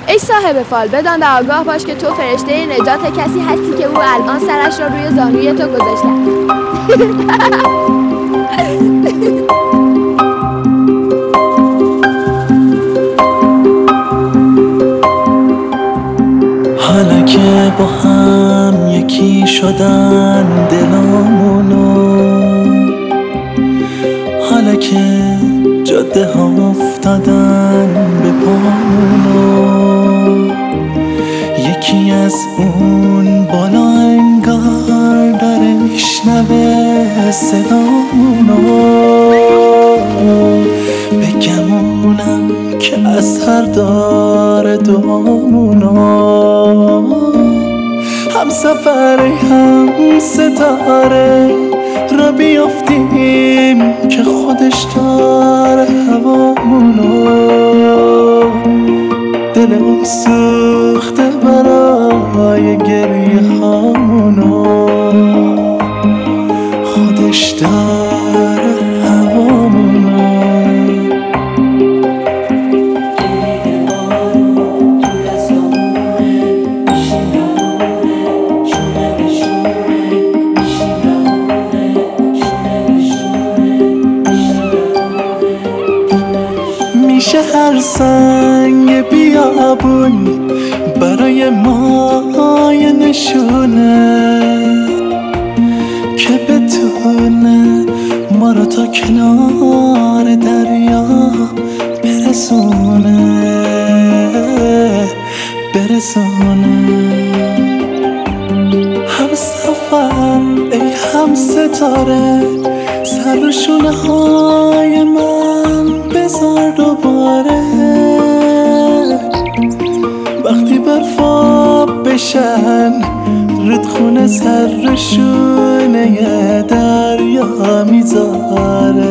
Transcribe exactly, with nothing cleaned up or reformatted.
ای صاحب فال، بدان و آگاه باش که تو فرشته نجات کسی هستی که او الان سرش را روی زانوی تو گذاشته. حالا که با هم یکی شدن دلامونو، حالا که جاده ها افتادن به پامونو، یکی از اون بالا انگار داره میشنوه صدامونو. بگمونم که اثر داره دعامونو، هم سفره هم ستاره را بیافتیم که خودش داره هوامونو. دلم سوخته برای گریه هامونو، خودش داره هوامونو. میشه هر سنگ بیابون برای ما یه نشونه که بتونه ما رو تا کنار دریا برسونه برسونه. هم سفر ای هم ستاره، سر رو شونه های من بذار دوباره. وقتی برفا بشن رودخونه سر رو شونه دریا میذاره.